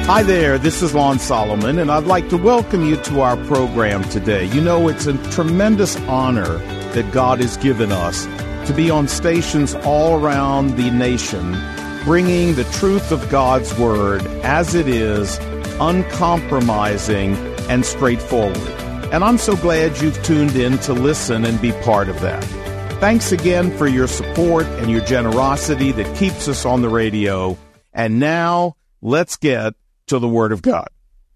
Hi there, this is Lon Solomon, and I'd like to welcome you to our program today. You know, it's a tremendous honor that God has given us to be on stations all around the nation, bringing the truth of God's Word as it is, uncompromising and straightforward. And I'm so glad you've tuned in to listen and be part of that. Thanks again for your support and your generosity that keeps us on the radio. And now, let's get to the Word of God.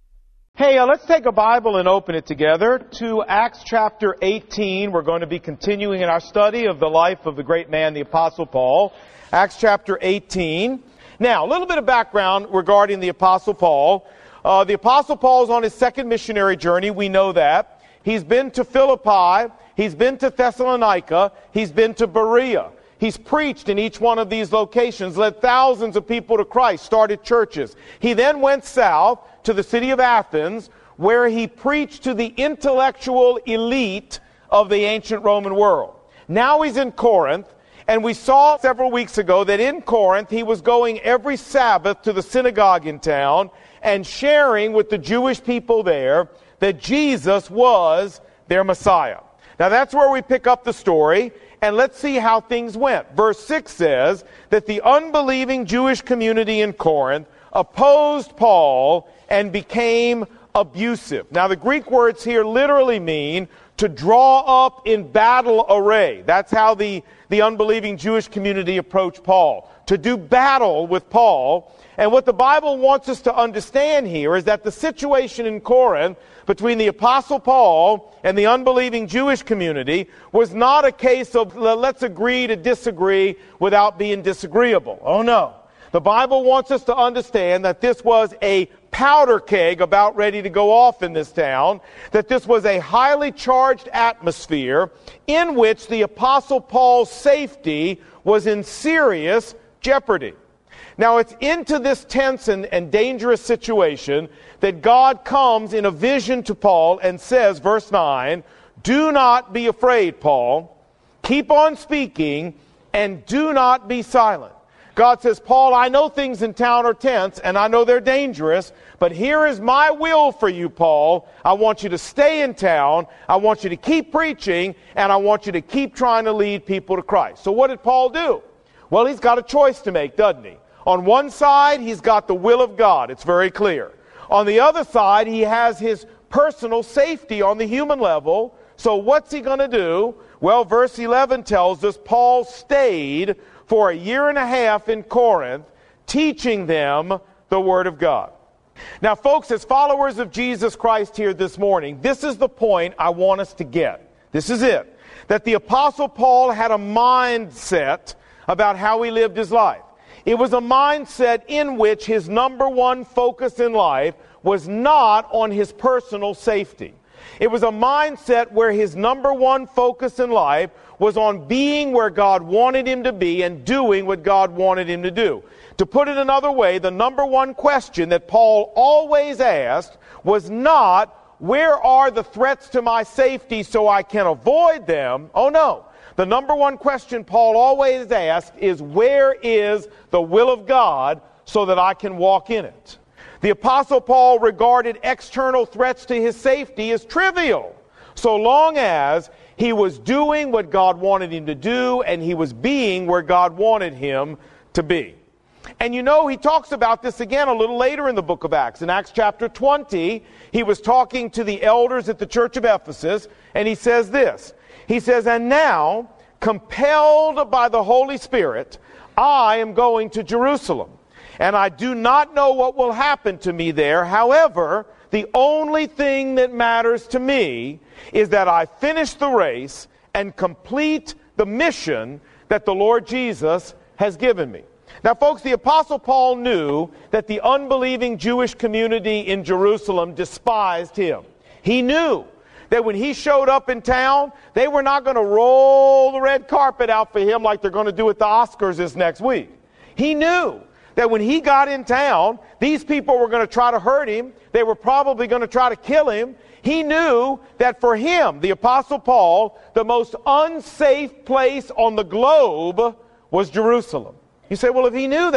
Hey, let's take a Bible and open it together to Acts chapter 18. We're going to be continuing in our study of the life of the great man, the Apostle Paul. Acts chapter 18. Now, a little bit of background regarding the Apostle Paul. The Apostle Paul is on his second missionary journey. We know that. He's been to Philippi. He's been to Thessalonica. He's been to Berea. He's preached in each one of these locations, led thousands of people to Christ, started churches. He then went south to the city of Athens, where he preached to the intellectual elite of the ancient Roman world. Now he's in Corinth, and we saw several weeks ago that in Corinth he was going every Sabbath to the synagogue in town and sharing with the Jewish people there that Jesus was their Messiah. Now that's where we pick up the story. And let's see how things went. Verse 6 says that the unbelieving Jewish community in Corinth opposed Paul and became abusive. Now the Greek words here literally mean to draw up in battle array. That's how the unbelieving Jewish community approached Paul. To do battle with Paul. And what the Bible wants us to understand here is that the situation in Corinth between the Apostle Paul and the unbelieving Jewish community was not a case of let's agree to disagree without being disagreeable. Oh no. The Bible wants us to understand that this was a powder keg about ready to go off in this town, that this was a highly charged atmosphere in which the Apostle Paul's safety was in serious jeopardy. Now it's into this tense and dangerous situation that God comes in a vision to Paul and says, verse 9, "Do not be afraid, Paul. Keep on speaking and do not be silent." God says, Paul, I know things in town are tense and I know they're dangerous, but here is my will for you, Paul. I want you to stay in town. I want you to keep preaching and I want you to keep trying to lead people to Christ. So what did Paul do? Well, he's got a choice to make, doesn't he? On one side, he's got the will of God. It's very clear. On the other side, he has his personal safety on the human level. So what's he going to do? Well, verse 11 tells us Paul stayed for a year and a half in Corinth, teaching them the Word of God. Now, folks, as followers of Jesus Christ here this morning, this is the point I want us to get. This is it. That the Apostle Paul had a mindset about how he lived his life. It was a mindset in which his number one focus in life was not on his personal safety. It was a mindset where his number one focus in life was on being where God wanted him to be and doing what God wanted him to do. To put it another way, the number one question that Paul always asked was not, where are the threats to my safety so I can avoid them? Oh no. The number one question Paul always asked is, where is the will of God so that I can walk in it? The Apostle Paul regarded external threats to his safety as trivial, so long as he was doing what God wanted him to do and he was being where God wanted him to be. And you know, he talks about this again a little later in the book of Acts. In Acts chapter 20, he was talking to the elders at the church of Ephesus, and he says this. He says, "And now, compelled by the Holy Spirit, I am going to Jerusalem. And I do not know what will happen to me there. However, the only thing that matters to me is that I finish the race and complete the mission that the Lord Jesus has given me." Now, folks, the Apostle Paul knew that the unbelieving Jewish community in Jerusalem despised him. He knew that when he showed up in town, they were not going to roll the red carpet out for him like they're going to do at the Oscars this next week. He knew that when he got in town, these people were going to try to hurt him. They were probably going to try to kill him. He knew that for him, the Apostle Paul, the most unsafe place on the globe was Jerusalem. You say, well, if he knew that,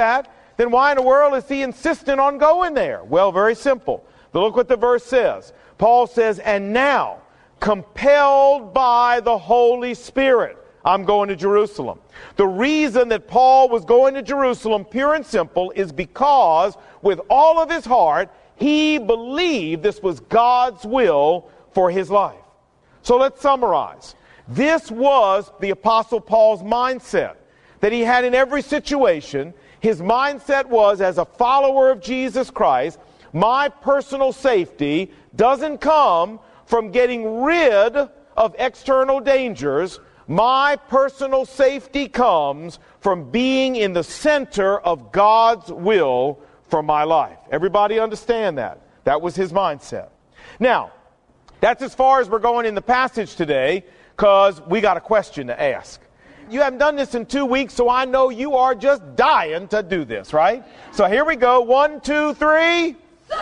then why in the world is he insistent on going there? Well, very simple. But look what the verse says. Paul says, and now, compelled by the Holy Spirit, I'm going to Jerusalem. The reason that Paul was going to Jerusalem, pure and simple, is because with all of his heart, he believed this was God's will for his life. So let's summarize. This was the Apostle Paul's mindset that he had in every situation. His mindset was, as a follower of Jesus Christ, my personal safety doesn't come from getting rid of external dangers. My personal safety comes from being in the center of God's will for my life. Everybody understand that? That was his mindset. Now, that's as far as we're going in the passage today, because we got a question to ask. You haven't done this in 2 weeks, so I know you are just dying to do this, right? So here we go. 1, 2, 3. So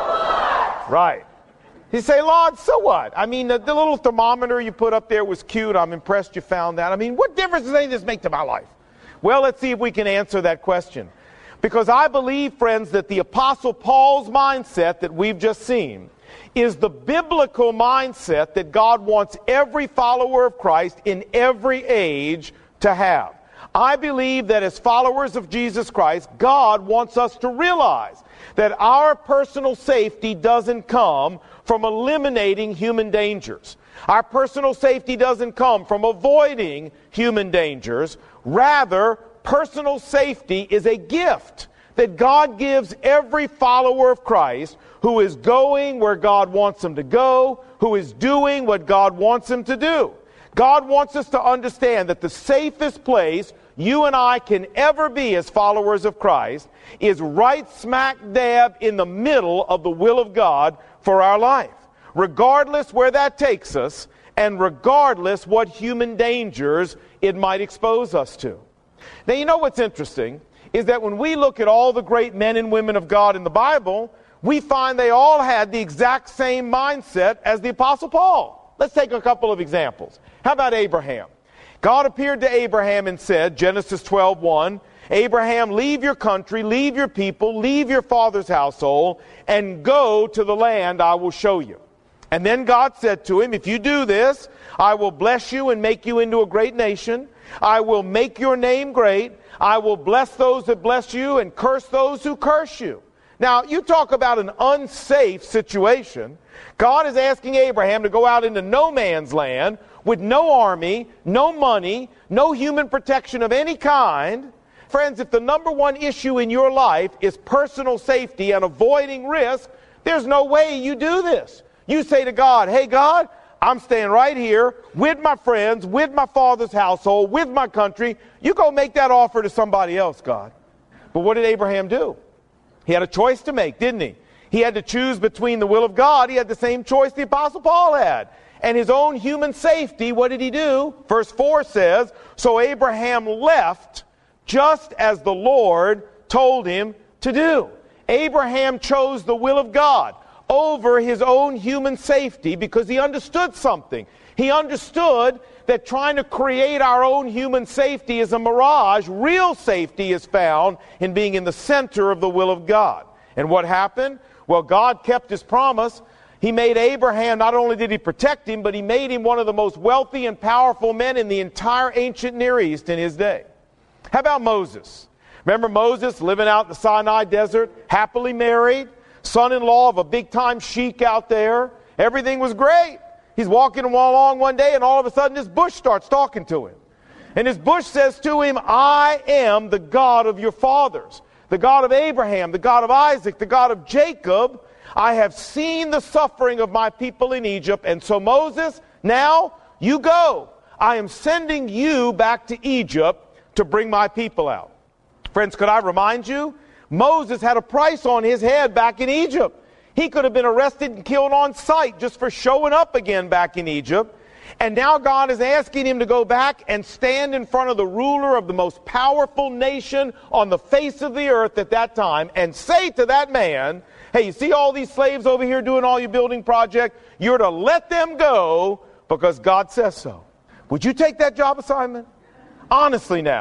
what? Right. You say, Lord, so what? I mean, the little thermometer you put up there was cute. I'm impressed you found that. I mean, what difference does any of this make to my life? Well, let's see if we can answer that question. Because I believe, friends, that the Apostle Paul's mindset that we've just seen is the biblical mindset that God wants every follower of Christ in every age to have. I believe that as followers of Jesus Christ, God wants us to realize that our personal safety doesn't come from eliminating human dangers. Our personal safety doesn't come from avoiding human dangers. Rather, personal safety is a gift that God gives every follower of Christ who is going where God wants them to go, who is doing what God wants them to do. God wants us to understand that the safest place you and I can ever be as followers of Christ is right smack dab in the middle of the will of God for our life. Regardless where that takes us, and regardless what human dangers it might expose us to. Now, you know what's interesting is that when we look at all the great men and women of God in the Bible, we find they all had the exact same mindset as the Apostle Paul. Let's take a couple of examples. How about Abraham? God appeared to Abraham and said, Genesis 12:1, Abraham, leave your country, leave your people, leave your father's household, and go to the land I will show you. And then God said to him, if you do this, I will bless you and make you into a great nation. I will make your name great. I will bless those that bless you and curse those who curse you. Now, you talk about an unsafe situation. God is asking Abraham to go out into no man's land with no army, no money, no human protection of any kind. Friends, if the number one issue in your life is personal safety and avoiding risk, there's no way you do this. You say to God, hey God, I'm staying right here with my friends, with my father's household, with my country. You go make that offer to somebody else, God. But what did Abraham do? He had a choice to make, didn't he? He had to choose between the will of God. He had the same choice the Apostle Paul had. And his own human safety, what did he do? Verse 4 says, so Abraham left just as the Lord told him to do. Abraham chose the will of God over his own human safety because he understood something. He understood that trying to create our own human safety is a mirage. Real safety is found in being in the center of the will of God. And what happened? Well, God kept his promise. He made Abraham, not only did he protect him, but he made him one of the most wealthy and powerful men in the entire ancient Near East in his day. How about Moses? Remember Moses living out in the Sinai desert, happily married, son-in-law of a big-time sheik out there. Everything was great. He's walking along one day, and all of a sudden this bush starts talking to him. And this bush says to him, I am the God of your fathers, the God of Abraham, the God of Isaac, the God of Jacob. I have seen the suffering of my people in Egypt, and so Moses, now you go. I am sending you back to Egypt to bring my people out. Friends, could I remind you? Moses had a price on his head back in Egypt. He could have been arrested and killed on sight just for showing up again back in Egypt. And now God is asking him to go back and stand in front of the ruler of the most powerful nation on the face of the earth at that time and say to that man, hey, you see all these slaves over here doing all your building project? You're to let them go because God says so. Would you take that job assignment? Honestly now.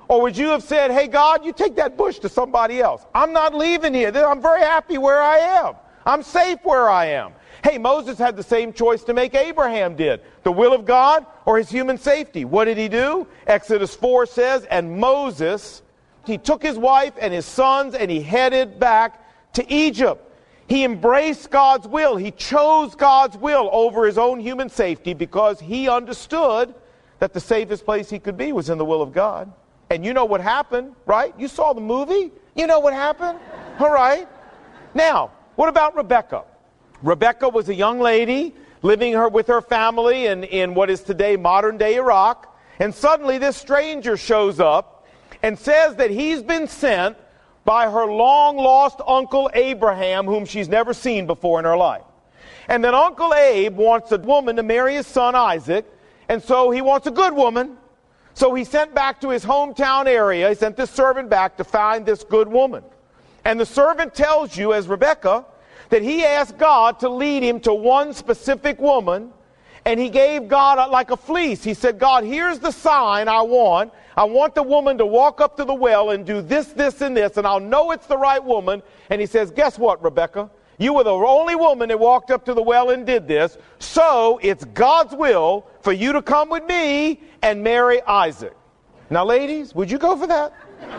Or would you have said, hey, God, you take that bush to somebody else. I'm not leaving here. I'm very happy where I am. I'm safe where I am. Hey, Moses had the same choice to make Abraham did. The will of God or his human safety. What did he do? Exodus 4 says, and Moses, he took his wife and his sons and he headed back to Egypt. He embraced God's will. He chose God's will over his own human safety because he understood that the safest place he could be was in the will of God. And you know what happened, right? You saw the movie. You know what happened? All right. Now, what about Rebekah? Rebekah was a young lady living with her family in what is today modern-day Iraq. And suddenly this stranger shows up and says that he's been sent by her long-lost uncle Abraham, whom she's never seen before in her life. And then Uncle Abe wants a woman to marry his son Isaac, and so he wants a good woman. So he sent back to his hometown area, he sent this servant back to find this good woman. And the servant tells you, as Rebekah, that he asked God to lead him to one specific woman, and he gave God like a fleece. He said, God, here's the sign I want. I want the woman to walk up to the well and do this, this, and this, and I'll know it's the right woman. And he says, guess what, Rebekah? You were the only woman that walked up to the well and did this, so it's God's will for you to come with me and marry Isaac. Now, ladies, would you go for that?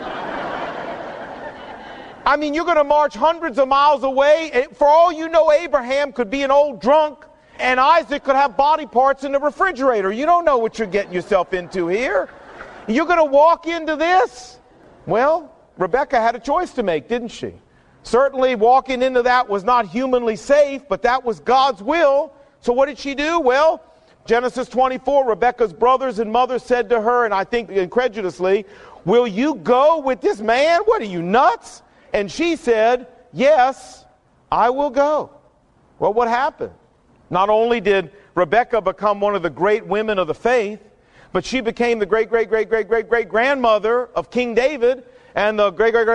I mean, you're going to march hundreds of miles away. And for all you know, Abraham could be an old drunk, and Isaac could have body parts in the refrigerator. You don't know what you're getting yourself into here. You're going to walk into this? Well, Rebekah had a choice to make, didn't she? Certainly walking into that was not humanly safe, but that was God's will. So what did she do? Well, Genesis 24, Rebekah's brothers and mother said to her, and I think incredulously, will you go with this man? What are you, nuts? And she said, yes, I will go. Well, what happened? Not only did Rebekah become one of the great women of the faith, but she became the great-great-great-great-great-great-grandmother of King David and the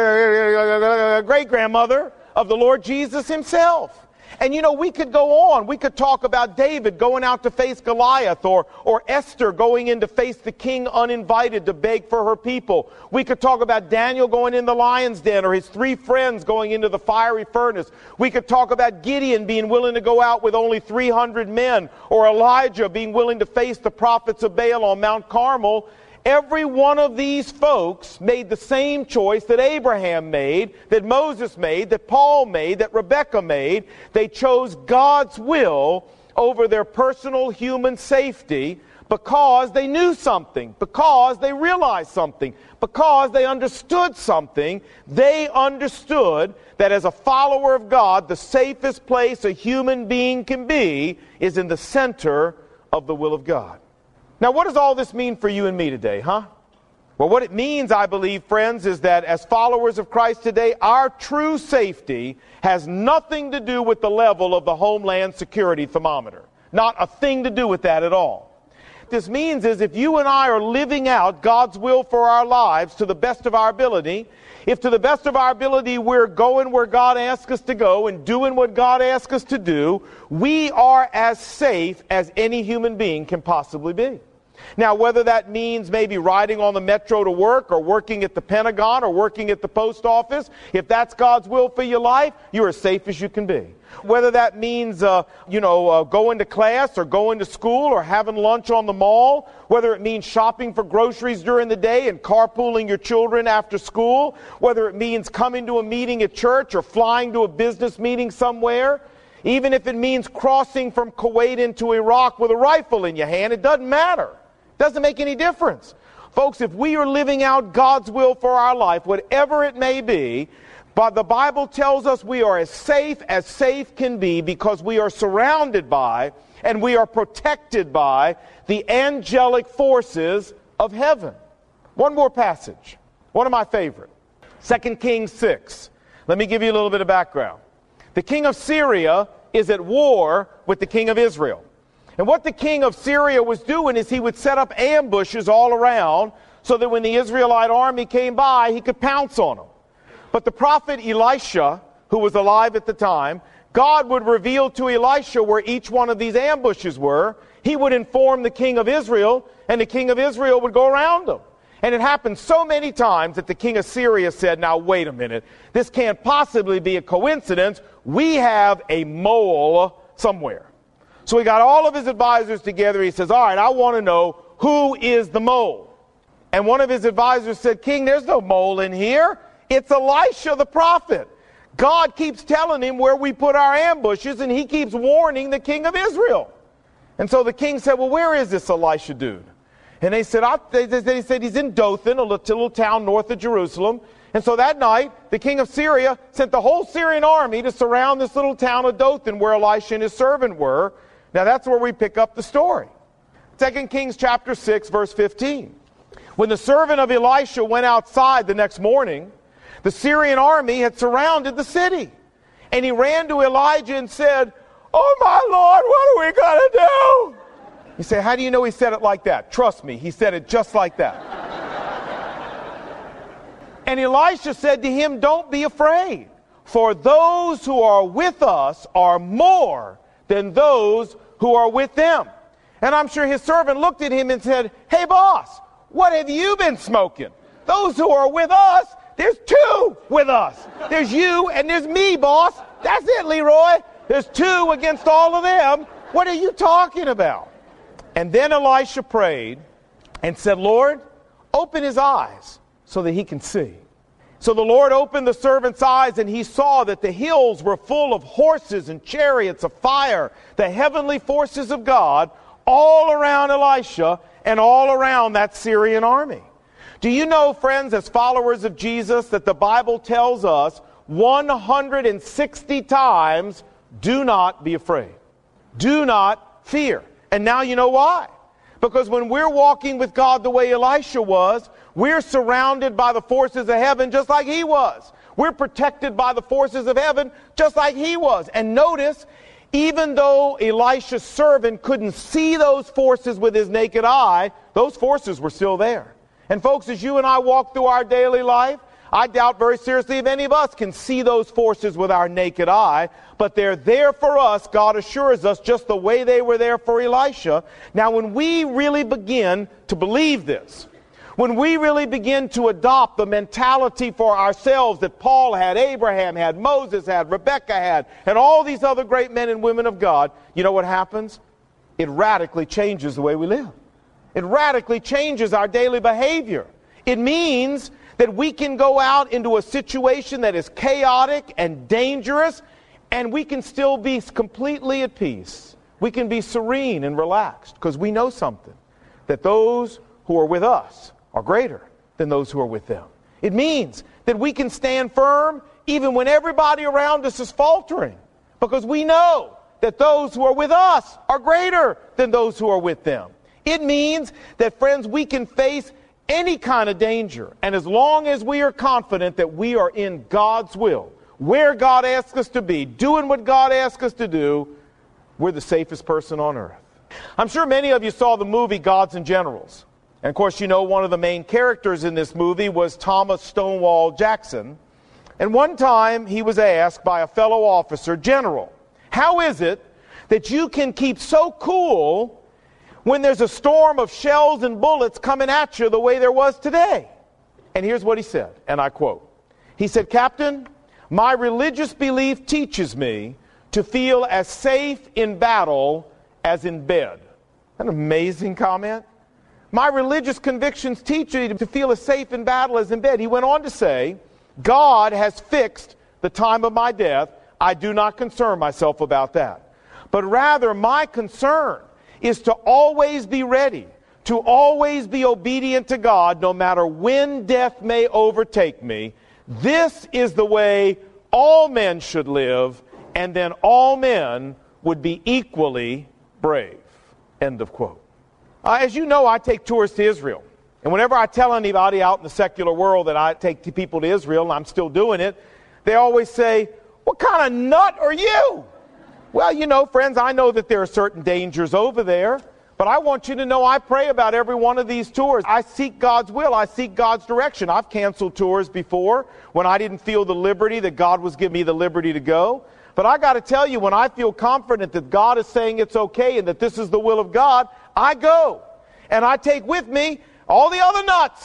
great-great-great-great-grandmother of the Lord Jesus himself. And you know, we could go on. We could talk about David going out to face Goliath, or Esther going in to face the king uninvited to beg for her people. We could talk about Daniel going in the lion's den, or his 3 friends going into the fiery furnace. We could talk about Gideon being willing to go out with only 300 men, or Elijah being willing to face the prophets of Baal on Mount Carmel. Every one of these folks made the same choice that Abraham made, that Moses made, that Paul made, that Rebekah made. They chose God's will over their personal human safety because they knew something, because they realized something, because they understood something. They understood that as a follower of God, the safest place a human being can be is in the center of the will of God. Now, what does all this mean for you and me today, huh? Well, what it means, I believe, friends, is that as followers of Christ today, our true safety has nothing to do with the level of the Homeland Security thermometer. Not a thing to do with that at all. What this means is if you and I are living out God's will for our lives to the best of our ability, if to the best of our ability we're going where God asks us to go and doing what God asks us to do, we are as safe as any human being can possibly be. Now, whether that means maybe riding on the metro to work, or working at the Pentagon, or working at the post office, if that's God's will for your life, you're as safe as you can be. Whether that means, going to class, or going to school, or having lunch on the mall, whether it means shopping for groceries during the day and carpooling your children after school, whether it means coming to a meeting at church or flying to a business meeting somewhere, even if it means crossing from Kuwait into Iraq with a rifle in your hand, it doesn't matter. It doesn't make any difference. Folks, if we are living out God's will for our life, whatever it may be, but the Bible tells us we are as safe can be, because we are surrounded by and we are protected by the angelic forces of heaven. One more passage, one of my favorite, 2 Kings 6. Let me give you a little bit of background. The king of Syria is at war with the king of Israel. And what the king of Syria was doing is he would set up ambushes all around so that when the Israelite army came by, he could pounce on them. But the prophet Elisha, who was alive at the time, God would reveal to Elisha where each one of these ambushes were. He would inform the king of Israel, and the king of Israel would go around them. And it happened so many times that the king of Syria said, now wait a minute, this can't possibly be a coincidence. We have a mole somewhere. So he got all of his advisors together. He says, all right, I want to know who is the mole. And one of his advisors said, King, there's no mole in here. It's Elisha the prophet. God keeps telling him where we put our ambushes, and he keeps warning the king of Israel. And so the king said, well, where is this Elisha dude? And they said, they said he's in Dothan, a little town north of Jerusalem. And so that night, the king of Syria sent the whole Syrian army to surround this little town of Dothan where Elisha and his servant were. Now that's where we pick up the story. 2 Kings chapter 6, verse 15. When the servant of Elisha went outside the next morning, the Syrian army had surrounded the city. And he ran to Elijah and said, oh my Lord, what are we going to do? You say, how do you know he said it like that? Trust me, he said it just like that. And Elisha said to him, don't be afraid, for those who are with us are more than those who are with them. And I'm sure his servant looked at him and said, hey boss, what have you been smoking? Those who are with us, there's two with us. There's you and there's me, boss. That's it, Leroy. There's two against all of them. What are you talking about? And then Elisha prayed and said, Lord, open his eyes so that he can see. So the Lord opened the servant's eyes, and he saw that the hills were full of horses and chariots of fire, the heavenly forces of God, all around Elisha and all around that Syrian army. Do you know, friends, as followers of Jesus, that the Bible tells us 160 times, do not be afraid. Do not fear. And now you know why. Because when we're walking with God the way Elisha was, we're surrounded by the forces of heaven just like he was. We're protected by the forces of heaven just like he was. And notice, even though Elisha's servant couldn't see those forces with his naked eye, those forces were still there. And folks, as you and I walk through our daily life, I doubt very seriously if any of us can see those forces with our naked eye, but they're there for us, God assures us, just the way they were there for Elisha. Now, when we really begin to believe this, when we really begin to adopt the mentality for ourselves that Paul had, Abraham had, Moses had, Rebecca had, and all these other great men and women of God, you know what happens? It radically changes the way we live. It radically changes our daily behavior. It means that we can go out into a situation that is chaotic and dangerous, and we can still be completely at peace. We can be serene and relaxed because we know something, that those who are with us are greater than those who are with them. It means that we can stand firm even when everybody around us is faltering, because we know that those who are with us are greater than those who are with them. It means that, friends, we can face any kind of danger, and as long as we are confident that we are in God's will, where God asks us to be, doing what God asks us to do, we're the safest person on earth. I'm sure many of you saw the movie Gods and Generals. And of course, you know one of the main characters in this movie was Thomas Stonewall Jackson. And one time he was asked by a fellow officer, General, how is it that you can keep so cool when there's a storm of shells and bullets coming at you the way there was today? And here's what he said, and I quote. He said, Captain, my religious belief teaches me to feel as safe in battle as in bed. An amazing comment. My religious convictions teach me to feel as safe in battle as in bed. He went on to say, God has fixed the time of my death. I do not concern myself about that. But rather, my concern is to always be ready, to always be obedient to God, no matter when death may overtake me. This is the way all men should live, and then all men would be equally brave. End of quote. As you know, I take tours to Israel. And whenever I tell anybody out in the secular world that I take people to Israel, and I'm still doing it, they always say, what kind of nut are you? Well, you know, friends, I know that there are certain dangers over there, but I want you to know I pray about every one of these tours. I seek God's will. I seek God's direction. I've canceled tours before when I didn't feel the liberty that God was giving me the liberty to go. But I got to tell you, when I feel confident that God is saying it's okay and that this is the will of God, I go. And I take with me all the other nuts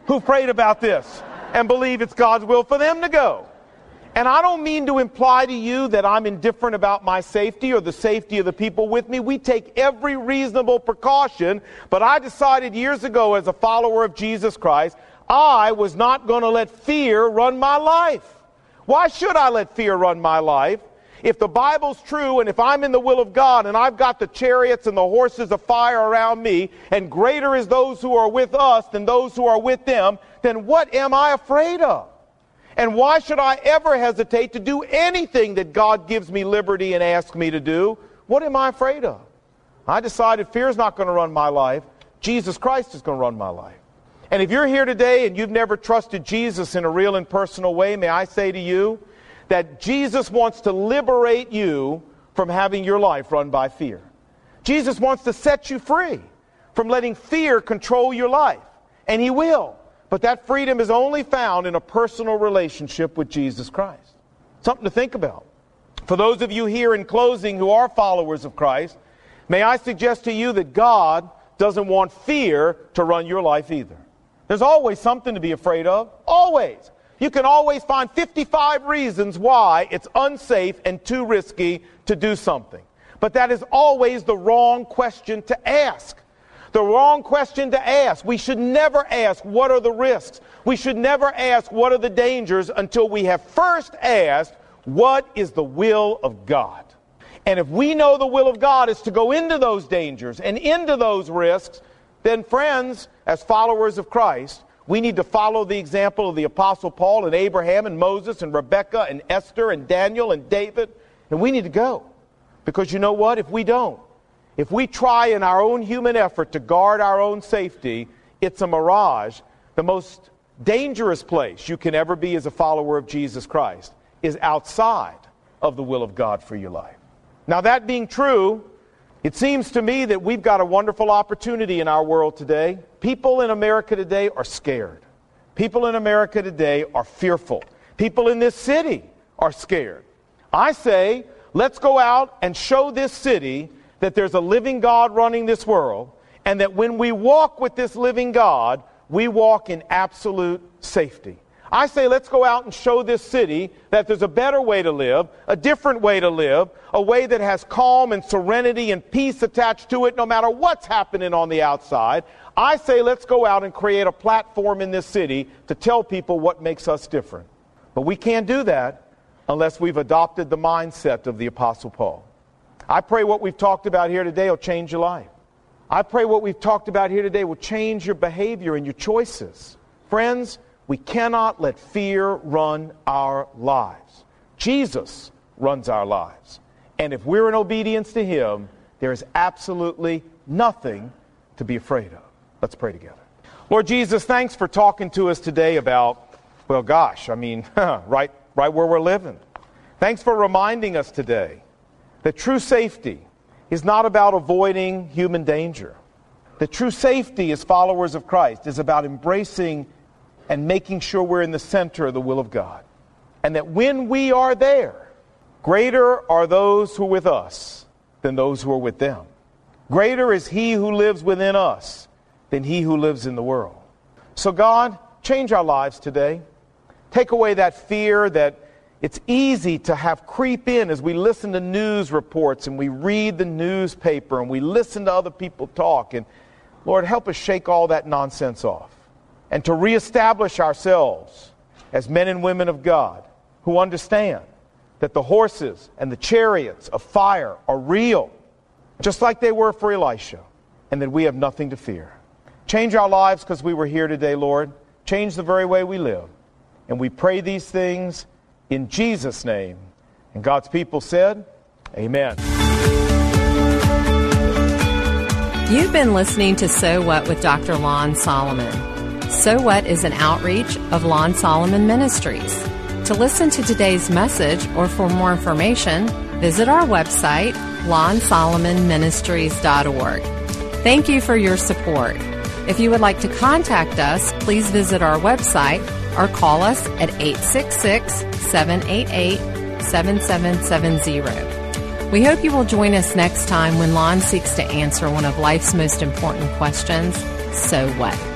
who prayed about this and believe it's God's will for them to go. And I don't mean to imply to you that I'm indifferent about my safety or the safety of the people with me. We take every reasonable precaution, but I decided years ago as a follower of Jesus Christ, I was not going to let fear run my life. Why should I let fear run my life? If the Bible's true and if I'm in the will of God and I've got the chariots and the horses of fire around me and greater is those who are with us than those who are with them, then what am I afraid of? And why should I ever hesitate to do anything that God gives me liberty and asks me to do? What am I afraid of? I decided fear's not going to run my life. Jesus Christ is going to run my life. And if you're here today and you've never trusted Jesus in a real and personal way, may I say to you that Jesus wants to liberate you from having your life run by fear. Jesus wants to set you free from letting fear control your life. And He will. But that freedom is only found in a personal relationship with Jesus Christ. Something to think about. For those of you here in closing who are followers of Christ, may I suggest to you that God doesn't want fear to run your life either. There's always something to be afraid of. Always. You can always find 55 reasons why it's unsafe and too risky to do something. But that is always the wrong question to ask. The wrong question to ask. We should never ask, what are the risks? We should never ask, what are the dangers, until we have first asked, what is the will of God? And if we know the will of God is to go into those dangers and into those risks, then friends, as followers of Christ, we need to follow the example of the Apostle Paul and Abraham and Moses and Rebecca and Esther and Daniel and David. And we need to go. Because you know what? If we don't, if we try in our own human effort to guard our own safety, it's a mirage. The most dangerous place you can ever be as a follower of Jesus Christ is outside of the will of God for your life. Now, that being true, it seems to me that we've got a wonderful opportunity in our world today. People in America today are scared. People in America today are fearful. People in this city are scared. I say, let's go out and show this city that there's a living God running this world, and that when we walk with this living God, we walk in absolute safety. I say let's go out and show this city that there's a better way to live, a different way to live, a way that has calm and serenity and peace attached to it no matter what's happening on the outside. I say let's go out and create a platform in this city to tell people what makes us different. But we can't do that unless we've adopted the mindset of the Apostle Paul. I pray what we've talked about here today will change your life. I pray what we've talked about here today will change your behavior and your choices. Friends, we cannot let fear run our lives. Jesus runs our lives. And if we're in obedience to Him, there is absolutely nothing to be afraid of. Let's pray together. Lord Jesus, thanks for talking to us today about, well, gosh, right where we're living. Thanks for reminding us today that true safety is not about avoiding human danger. The true safety as followers of Christ is about embracing and making sure we're in the center of the will of God. And that when we are there, greater are those who are with us than those who are with them. Greater is He who lives within us than he who lives in the world. So God, change our lives today. Take away that fear that it's easy to have creep in as we listen to news reports and we read the newspaper and we listen to other people talk. And Lord, help us shake all that nonsense off and to reestablish ourselves as men and women of God who understand that the horses and the chariots of fire are real, just like they were for Elisha, and that we have nothing to fear. Change our lives because we were here today, Lord. Change the very way we live. And we pray these things in Jesus' name. And God's people said, Amen. You've been listening to So What with Dr. Lon Solomon. So What is an outreach of Lon Solomon Ministries. To listen to today's message or for more information, visit our website, lonsolomonministries.org. Thank you for your support. If you would like to contact us, please visit our website or call us at 866-788-7770. We hope you will join us next time when Lon seeks to answer one of life's most important questions, so what?